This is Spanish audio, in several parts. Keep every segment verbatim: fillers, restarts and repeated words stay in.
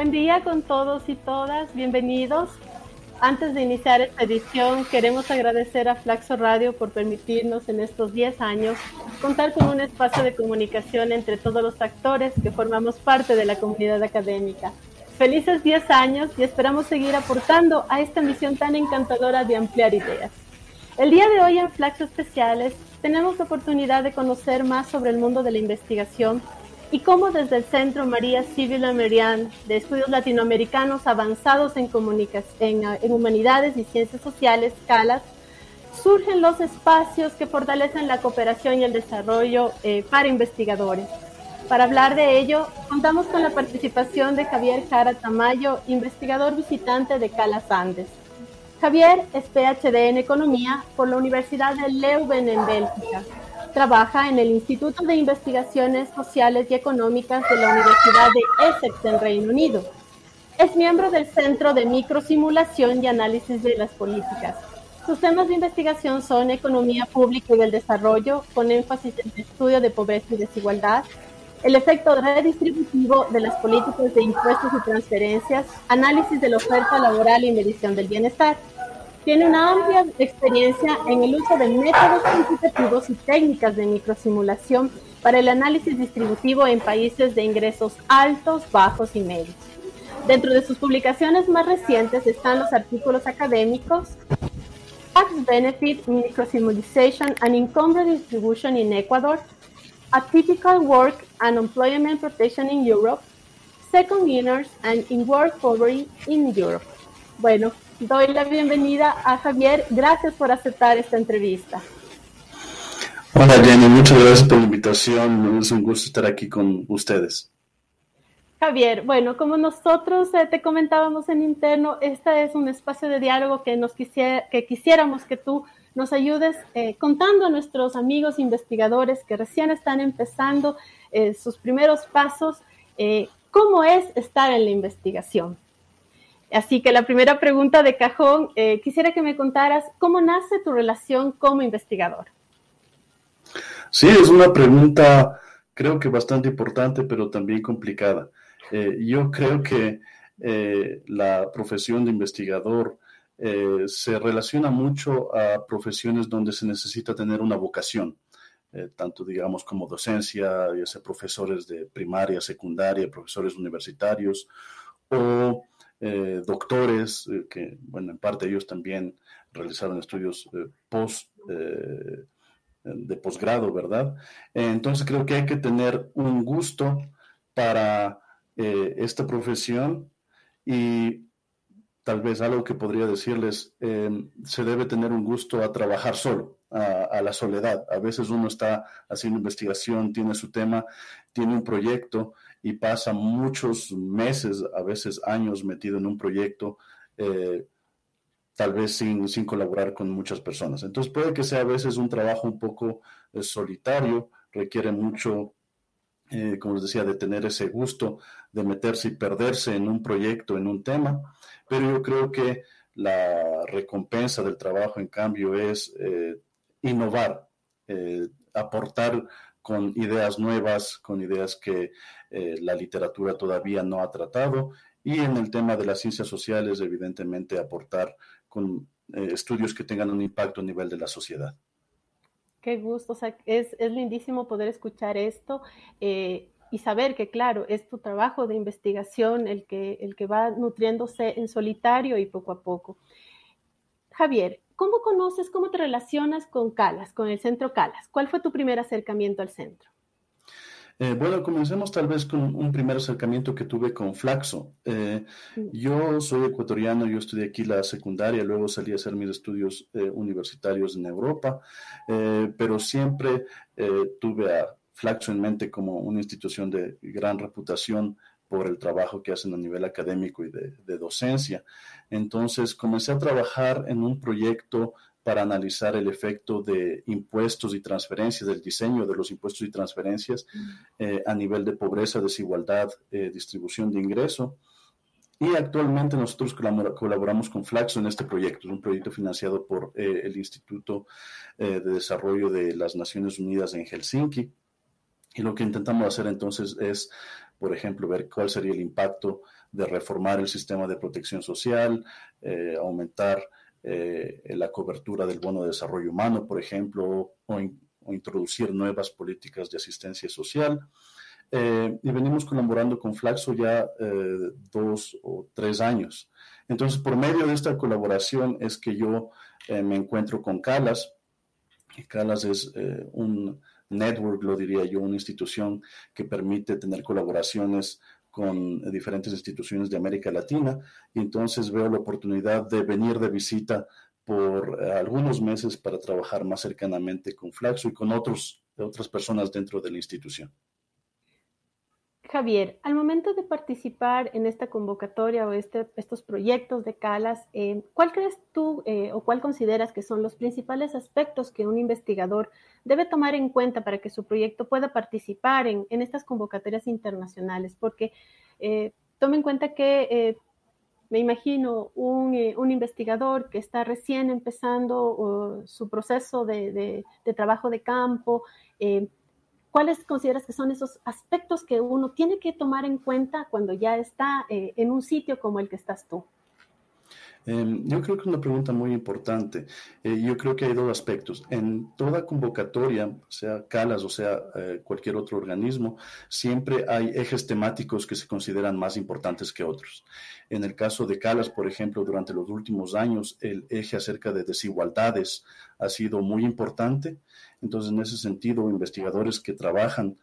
Buen día con todos y todas, bienvenidos. Antes de iniciar esta edición, queremos agradecer a Flaxo Radio por permitirnos en estos diez años contar con un espacio de comunicación entre todos los actores que formamos parte de la comunidad académica. Felices diez años y esperamos seguir aportando a esta misión tan encantadora de ampliar ideas. El día de hoy en Flaxo Especiales tenemos la oportunidad de conocer más sobre el mundo de la investigación y cómo desde el Centro María Sibylla Merian de Estudios Latinoamericanos Avanzados en, en, en Humanidades y Ciencias Sociales, CALAS, surgen los espacios que fortalecen la cooperación y el desarrollo eh, para investigadores. Para hablar de ello, contamos con la participación de Javier Jara Tamayo, investigador visitante de CALAS Andes. Javier es P H D en Economía por la Universidad de Leuven en Bélgica. Trabaja en el Instituto de Investigaciones Sociales y Económicas de la Universidad de Essex en Reino Unido. Es miembro del Centro de Microsimulación y Análisis de las Políticas. Sus temas de investigación son economía pública y del desarrollo, con énfasis en el estudio de pobreza y desigualdad, el efecto redistributivo de las políticas de impuestos y transferencias, análisis de la oferta laboral y medición del bienestar. Tiene una amplia experiencia en el uso de métodos cuantitativos y técnicas de microsimulación para el análisis distributivo en países de ingresos altos, bajos y medios. Dentro de sus publicaciones más recientes están los artículos académicos Tax Benefit Microsimulation and Income Redistribution in Ecuador, Atypical Work and Employment Protection in Europe, Second Earners and in Work Poverty in Europe. Bueno, doy la bienvenida a Javier. Gracias por aceptar esta entrevista. Hola Jenny, muchas gracias por la invitación. Es un gusto estar aquí con ustedes. Javier, bueno, como nosotros eh, te comentábamos en interno, este es un espacio de diálogo que, nos quisiera, que quisiéramos que tú nos ayudes eh, contando a nuestros amigos investigadores que recién están empezando eh, sus primeros pasos, eh, cómo es estar en la investigación. Así que la primera pregunta de cajón, eh, quisiera que me contaras cómo nace tu relación como investigador. Sí, es una pregunta creo que bastante importante, pero también complicada. Eh, yo creo que eh, la profesión de investigador eh, se relaciona mucho a profesiones donde se necesita tener una vocación, eh, tanto digamos como docencia, ya sea profesores de primaria, secundaria, profesores universitarios o Eh, doctores, eh, que, bueno, en parte ellos también realizaron estudios eh, post, eh, de posgrado, ¿verdad? Eh, entonces creo que hay que tener un gusto para eh, esta profesión y tal vez algo que podría decirles, eh, se debe tener un gusto a trabajar solo, a, a la soledad. A veces uno está haciendo investigación, tiene su tema, tiene un proyecto y pasa muchos meses, a veces años metido en un proyecto, eh, tal vez sin, sin colaborar con muchas personas. Entonces puede que sea a veces un trabajo un poco eh, solitario, requiere mucho, eh, como les decía, de tener ese gusto de meterse y perderse en un proyecto, en un tema, pero yo creo que la recompensa del trabajo, en cambio, es eh, innovar, eh, aportar con ideas nuevas, con ideas que eh, la literatura todavía no ha tratado, y en el tema de las ciencias sociales, evidentemente, aportar con eh, estudios que tengan un impacto a nivel de la sociedad. Qué gusto, o sea, es, es lindísimo poder escuchar esto eh, y saber que, claro, es tu trabajo de investigación el que, el que va nutriéndose en solitario y poco a poco. Javier, ¿cómo conoces, cómo te relacionas con CALAS, con el Centro CALAS? ¿Cuál fue tu primer acercamiento al centro? Eh, bueno, comencemos tal vez con un primer acercamiento que tuve con Flaxo. Eh, yo soy ecuatoriano, yo estudié aquí la secundaria, luego salí a hacer mis estudios eh, universitarios en Europa, eh, pero siempre eh, tuve a Flaxo en mente como una institución de gran reputación por el trabajo que hacen a nivel académico y de, de docencia. Entonces comencé a trabajar en un proyecto para analizar el efecto de impuestos y transferencias, del diseño de los impuestos y transferencias eh, a nivel de pobreza, desigualdad, eh, distribución de ingreso. Y actualmente nosotros colaboramos con Flaxo en este proyecto. Es un proyecto financiado por eh, el Instituto eh, de Desarrollo de las Naciones Unidas en Helsinki. Y lo que intentamos hacer entonces es, por ejemplo, ver cuál sería el impacto de reformar el sistema de protección social, eh, aumentar eh, la cobertura del bono de desarrollo humano, por ejemplo, o, in, o introducir nuevas políticas de asistencia social. Eh, y venimos colaborando con Flaxo ya eh, dos o tres años. Entonces, por medio de esta colaboración es que yo eh, me encuentro con Calas. Calas es eh, un network, lo diría yo, una institución que permite tener colaboraciones con diferentes instituciones de América Latina, y entonces veo la oportunidad de venir de visita por eh, algunos meses para trabajar más cercanamente con Flaxo y con otros, otras personas dentro de la institución. Javier, al momento de participar en esta convocatoria o este, estos proyectos de Calas, eh, ¿cuál crees tú eh, o cuál consideras que son los principales aspectos que un investigador debe tomar en cuenta para que su proyecto pueda participar en, en estas convocatorias internacionales? Porque eh, tome en cuenta que eh, me imagino un, eh, un investigador que está recién empezando uh, su proceso de, de, de trabajo de campo. eh, ¿Cuáles consideras que son esos aspectos que uno tiene que tomar en cuenta cuando ya está eh, en un sitio como el que estás tú? Eh, yo creo que es una pregunta muy importante. Eh, yo creo que hay dos aspectos. En toda convocatoria, sea Calas o sea eh, cualquier otro organismo, siempre hay ejes temáticos que se consideran más importantes que otros. En el caso de Calas, por ejemplo, durante los últimos años, el eje acerca de desigualdades ha sido muy importante. Entonces, en ese sentido, investigadores que trabajan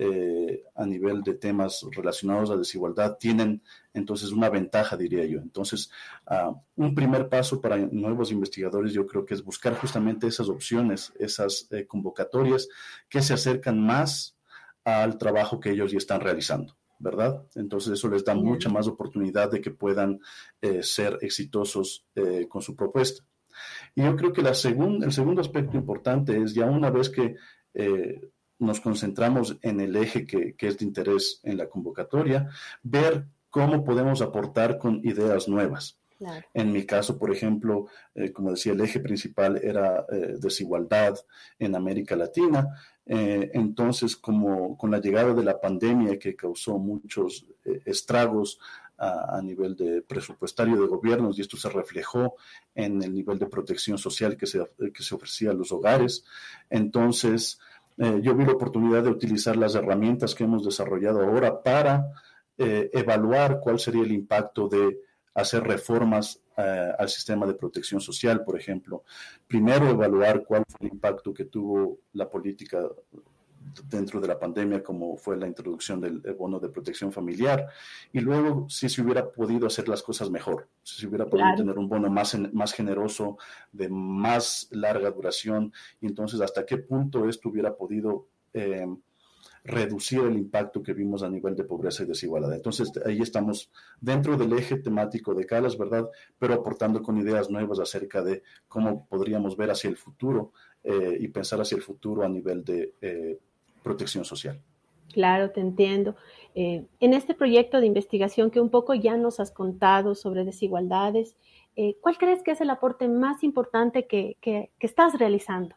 Eh, a nivel de temas relacionados a desigualdad tienen entonces una ventaja, diría yo. Entonces, uh, un primer paso para nuevos investigadores yo creo que es buscar justamente esas opciones, esas eh, convocatorias que se acercan más al trabajo que ellos ya están realizando, ¿verdad? Entonces eso les da Bien. mucha más oportunidad de que puedan eh, ser exitosos eh, con su propuesta. Y yo creo que la segun, el segundo aspecto importante es ya una vez que eh, nos concentramos en el eje que, que es de interés en la convocatoria, ver cómo podemos aportar con ideas nuevas. Claro. En mi caso, por ejemplo, eh, como decía, el eje principal era eh, desigualdad en América Latina. Eh, entonces, como con la llegada de la pandemia que causó muchos eh, estragos a, a nivel de presupuestario de gobiernos, y esto se reflejó en el nivel de protección social que se, que se ofrecía a los hogares, entonces Eh, yo vi la oportunidad de utilizar las herramientas que hemos desarrollado ahora para eh, evaluar cuál sería el impacto de hacer reformas eh, al sistema de protección social, por ejemplo. Primero, evaluar cuál fue el impacto que tuvo la política dentro de la pandemia, como fue la introducción del bono de protección familiar, y luego si se hubiera podido hacer las cosas mejor, si se hubiera podido claro. tener un bono más, más generoso, de más larga duración, y entonces hasta qué punto esto hubiera podido eh, reducir el impacto que vimos a nivel de pobreza y desigualdad. Entonces ahí estamos dentro del eje temático de Calas, ¿verdad? Pero aportando con ideas nuevas acerca de cómo podríamos ver hacia el futuro eh, y pensar hacia el futuro a nivel de eh, protección social. Claro, te entiendo. Eh, en este proyecto de investigación que un poco ya nos has contado sobre desigualdades, eh, ¿cuál crees que es el aporte más importante que, que, que estás realizando?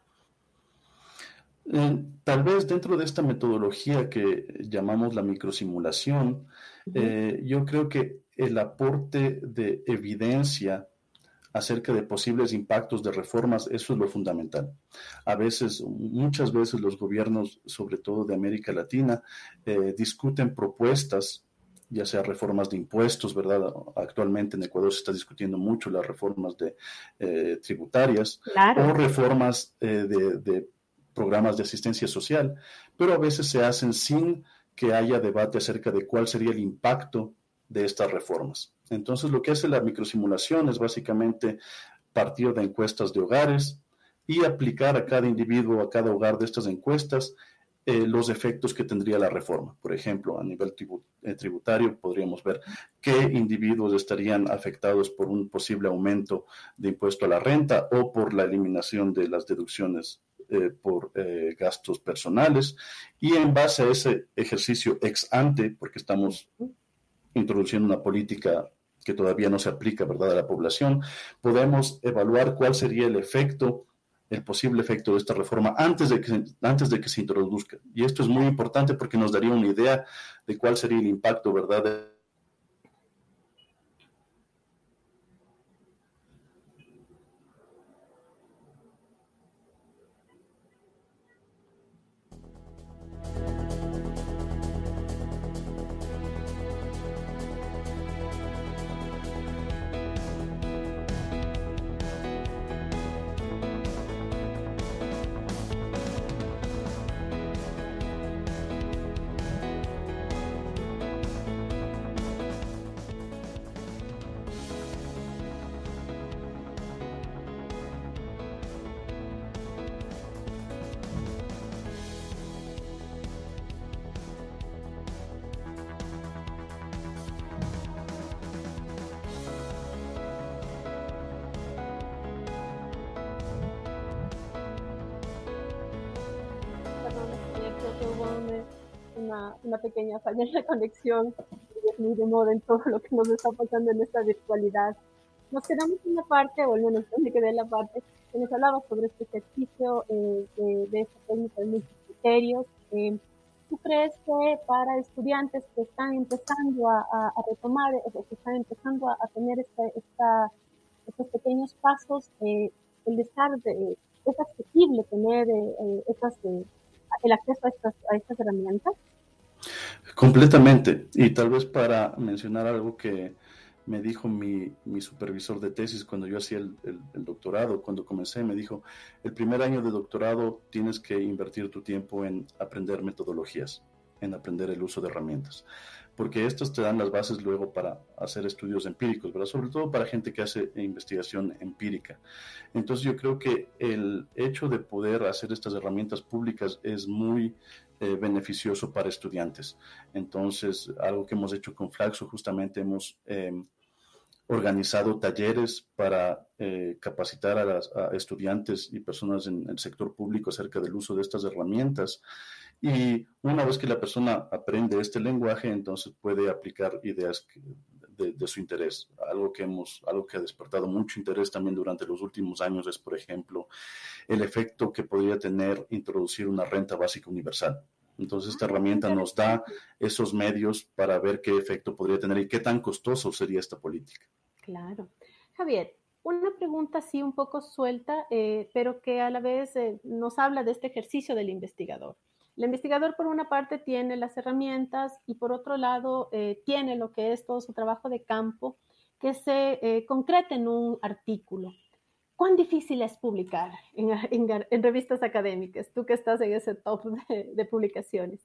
Eh, tal vez dentro de esta metodología que llamamos la microsimulación, uh-huh. eh, yo creo que el aporte de evidencia acerca de posibles impactos de reformas, eso es lo fundamental. A veces, muchas veces los gobiernos, sobre todo de América Latina, eh, discuten propuestas, ya sea reformas de impuestos, ¿verdad? Actualmente en Ecuador se está discutiendo mucho las reformas de, eh, tributarias, claro. o reformas eh, de, de programas de asistencia social, pero a veces se hacen sin que haya debate acerca de cuál sería el impacto de estas reformas. Entonces, lo que hace la microsimulación es básicamente partir de encuestas de hogares y aplicar a cada individuo, a cada hogar de estas encuestas, eh, los efectos que tendría la reforma. Por ejemplo, a nivel tribu- eh, tributario podríamos ver qué individuos estarían afectados por un posible aumento de impuesto a la renta o por la eliminación de las deducciones Eh, por eh, gastos personales, y en base a ese ejercicio ex ante, porque estamos introduciendo una política que todavía no se aplica, ¿verdad?, a la población, podemos evaluar cuál sería el efecto, el posible efecto de esta reforma antes de que, antes de que se introduzca. Y esto es muy importante porque nos daría una idea de cuál sería el impacto, ¿verdad?, hubo una, una, una pequeña falla en la conexión, y es muy de moda en todo lo que nos está pasando en esta virtualidad. Nos quedamos en la parte, o al menos yo me quedé en la parte, que nos hablaba sobre este ejercicio eh, de, de esta técnica de multicriterios. Eh, ¿Tú crees que para estudiantes que están empezando a, a, a retomar, o que están empezando a, a tener esta, esta, estos pequeños pasos, eh, el estar, de, es accesible tener eh, estas, eh, el acceso a estas, a estas herramientas? Completamente. Y tal vez para mencionar algo que me dijo mi, mi supervisor de tesis cuando yo hacía el, el, el doctorado, cuando comencé, me dijo, el primer año de doctorado tienes que invertir tu tiempo en aprender metodologías, en aprender el uso de herramientas, porque estas te dan las bases luego para hacer estudios empíricos, ¿verdad? Sobre todo para gente que hace investigación empírica. Entonces yo creo que el hecho de poder hacer estas herramientas públicas es muy eh, beneficioso para estudiantes. Entonces, algo que hemos hecho con Flaxo, justamente hemos eh, organizado talleres para eh, capacitar a, las, a estudiantes y personas en el sector público acerca del uso de estas herramientas. Y una vez que la persona aprende este lenguaje, entonces puede aplicar ideas que, de, de su interés. Algo que hemos, algo que ha despertado mucho interés también durante los últimos años es, por ejemplo, el efecto que podría tener introducir una renta básica universal. Entonces, esta herramienta nos da esos medios para ver qué efecto podría tener y qué tan costoso sería esta política. Claro. Javier, una pregunta así un poco suelta, eh, pero que a la vez eh, nos habla de este ejercicio del investigador. El investigador, por una parte, tiene las herramientas y, por otro lado, eh, tiene lo que es todo su trabajo de campo que se eh, concreta en un artículo. ¿Cuán difícil es publicar en, en, en revistas académicas? Tú que estás en ese top de, de publicaciones.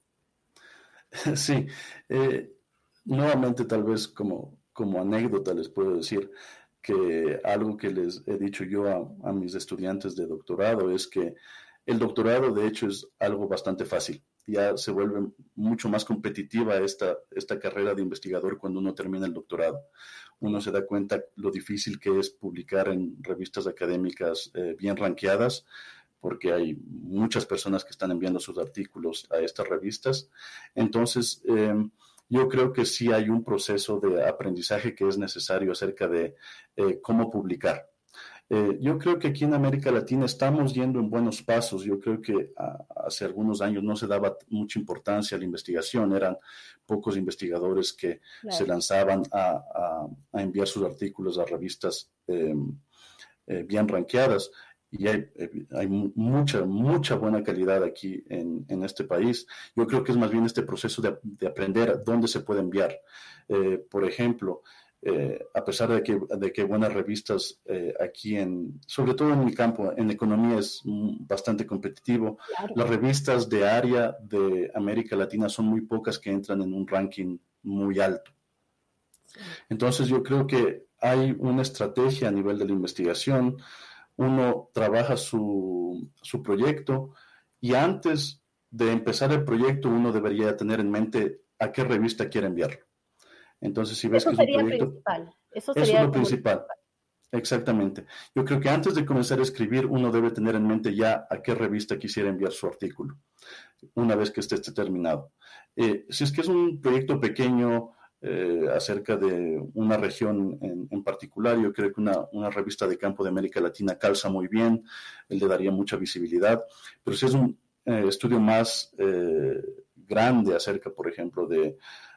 Sí, eh, nuevamente tal vez como, como anécdota les puedo decir que algo que les he dicho yo a, a mis estudiantes de doctorado es que el doctorado de hecho es algo bastante fácil. Ya se vuelve mucho más competitiva esta, esta carrera de investigador cuando uno termina el doctorado. Uno se da cuenta lo difícil que es publicar en revistas académicas eh, bien rankeadas, porque hay muchas personas que están enviando sus artículos a estas revistas. Entonces, eh, yo creo que sí hay un proceso de aprendizaje que es necesario acerca de eh, cómo publicar. Eh, yo creo que aquí en América Latina estamos yendo en buenos pasos. Yo creo que a, hace algunos años no se daba mucha importancia a la investigación. Eran pocos investigadores que claro. se lanzaban a, a, a enviar sus artículos a revistas eh, eh, bien rankeadas. Y hay, hay mucha, mucha buena calidad aquí en, en este país. Yo creo que es más bien este proceso de, de aprender dónde se puede enviar. Eh, por ejemplo, Eh, a pesar de que, de que buenas revistas eh, aquí, en, sobre todo en mi campo, en economía es bastante competitivo, claro. Las revistas de área de América Latina son muy pocas que entran en un ranking muy alto. Sí. Entonces yo creo que hay una estrategia a nivel de la investigación, uno trabaja su, su proyecto y antes de empezar el proyecto uno debería tener en mente a qué revista quiere enviarlo. Entonces, si ves eso que es un sería proyecto, principal. Eso, eso sería es lo principal. principal. Exactamente. Yo creo que antes de comenzar a escribir, uno debe tener en mente ya a qué revista quisiera enviar su artículo, una vez que esté, esté terminado. Eh, si es que es un proyecto pequeño eh, acerca de una región en, en particular, yo creo que una, una revista de campo de América Latina calza muy bien, le daría mucha visibilidad. Pero si es un eh, estudio más eh, grande acerca, por ejemplo, de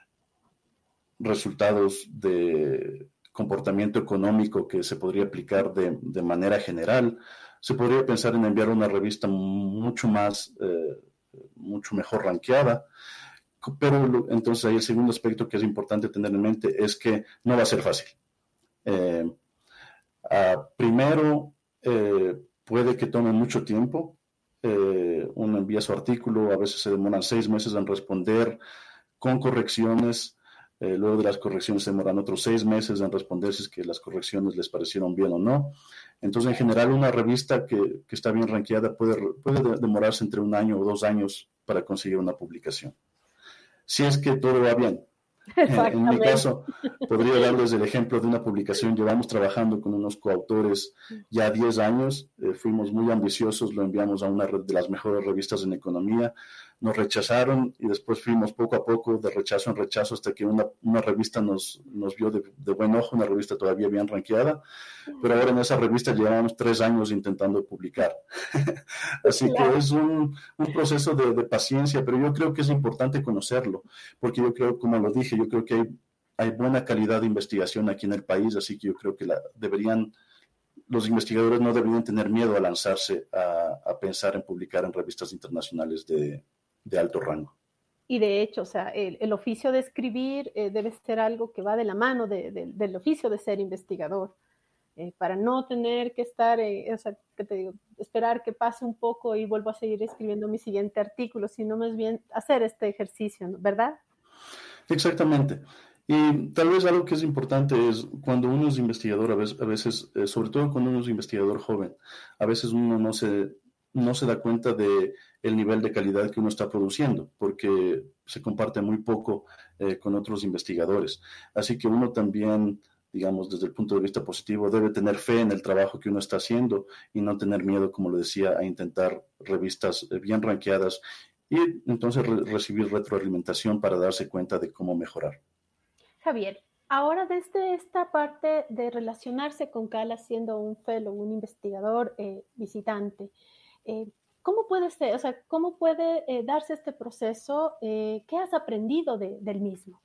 resultados de comportamiento económico que se podría aplicar de, de manera general, se podría pensar en enviar una revista mucho más, eh, mucho mejor rankeada, pero lo, entonces ahí el segundo aspecto que es importante tener en mente es que no va a ser fácil. Eh, uh, primero, eh, puede que tome mucho tiempo, eh, uno envía su artículo, a veces se demoran seis meses en responder con correcciones. Eh, luego de las correcciones se demoran otros seis meses en responder si es que las correcciones les parecieron bien o no. Entonces, en general, una revista que, que está bien rankeada puede, puede demorarse entre un año o dos años para conseguir una publicación. Si es que todo va bien. Eh, en mi caso, podría darles el ejemplo de una publicación. Llevamos trabajando con unos coautores ya diez años. Eh, fuimos muy ambiciosos, lo enviamos a una de las mejores revistas en economía. nos rechazaron y después fuimos poco a poco de rechazo en rechazo hasta que una, una revista nos, nos vio de, de buen ojo, una revista todavía bien rankeada, pero ahora en esa revista llevamos tres años intentando publicar. Así Claro. que es un, un proceso de, de paciencia, pero yo creo que es importante conocerlo, porque yo creo, como lo dije, yo creo que hay, hay buena calidad de investigación aquí en el país, así que yo creo que la, deberían... los investigadores no deberían tener miedo a lanzarse a, a pensar en publicar en revistas internacionales de, de alto rango. Y de hecho, o sea, el, el oficio de escribir eh, debe ser algo que va de la mano de, de, del oficio de ser investigador, eh, para no tener que estar, eh, o sea, que te digo, esperar que pase un poco y vuelvo a seguir escribiendo mi siguiente artículo, sino más bien hacer este ejercicio, ¿verdad? Exactamente. Y tal vez algo que es importante es cuando uno es investigador, a veces, a veces eh, sobre todo cuando uno es investigador joven, a veces uno no se, no se da cuenta de el nivel de calidad que uno está produciendo, porque se comparte muy poco eh, con otros investigadores. Así que uno también, digamos, desde el punto de vista positivo, debe tener fe en el trabajo que uno está haciendo y no tener miedo, como lo decía, a intentar revistas eh, bien rankeadas y entonces re- recibir retroalimentación para darse cuenta de cómo mejorar. Javier, ahora desde esta parte de relacionarse con Cala siendo un fellow, un investigador eh, visitante, eh, ¿cómo puede ser, o sea, cómo puede eh, darse este proceso? Eh, ¿Qué has aprendido de, del mismo?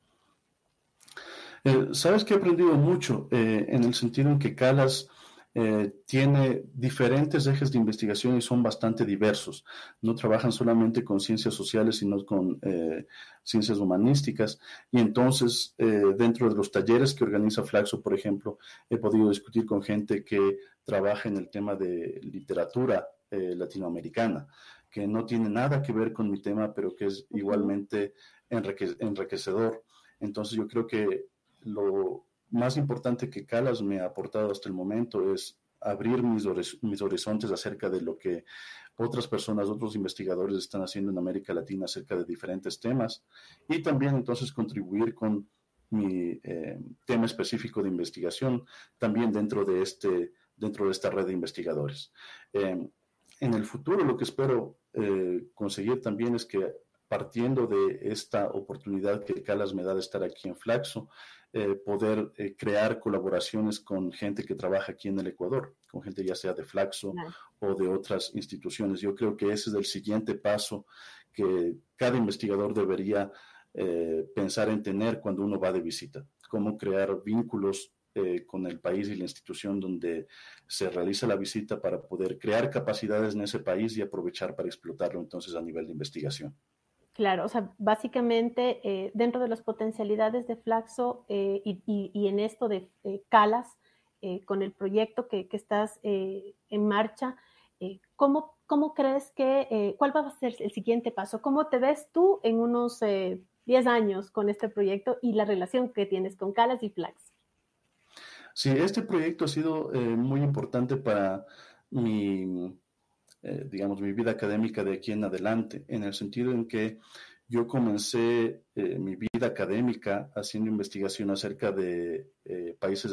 Eh, Sabes que he aprendido mucho eh, en el sentido en que Calas eh, tiene diferentes ejes de investigación y son bastante diversos. No trabajan solamente con ciencias sociales, sino con eh, ciencias humanísticas. Y entonces, eh, dentro de los talleres que organiza Flaxo, por ejemplo, he podido discutir con gente que trabaja en el tema de literatura eh, latinoamericana, que no tiene nada que ver con mi tema, pero que es igualmente enrique- enriquecedor. Entonces, yo creo que lo más importante que Calas me ha aportado hasta el momento es abrir mis, mis horizontes acerca de lo que otras personas, otros investigadores están haciendo en América Latina acerca de diferentes temas y también entonces contribuir con mi eh, tema específico de investigación también dentro de, este, dentro de esta red de investigadores. Eh, en el futuro lo que espero eh, conseguir también es que partiendo de esta oportunidad que Calas me da de estar aquí en Flaxo, eh, poder eh, crear colaboraciones con gente que trabaja aquí en el Ecuador, con gente ya sea de Flaxo Claro. o de otras instituciones. Yo creo que ese es el siguiente paso que cada investigador debería eh, pensar en tener cuando uno va de visita, cómo crear vínculos eh, con el país y la institución donde se realiza la visita para poder crear capacidades en ese país y aprovechar para explotarlo entonces a nivel de investigación. Claro, o sea, básicamente eh, dentro de las potencialidades de Flaxo eh, y, y, y, en esto de eh, Calas, eh, con el proyecto que, que estás eh, en marcha, eh, ¿cómo, ¿cómo crees que, eh, cuál va a ser el siguiente paso? ¿Cómo te ves tú en unos eh, diez años con este proyecto y la relación que tienes con Calas y Flaxo? Sí, este proyecto ha sido eh, muy importante para mi eh, digamos, mi vida académica de aquí en adelante, en el sentido en que yo comencé eh, mi vida académica haciendo investigación acerca de eh, países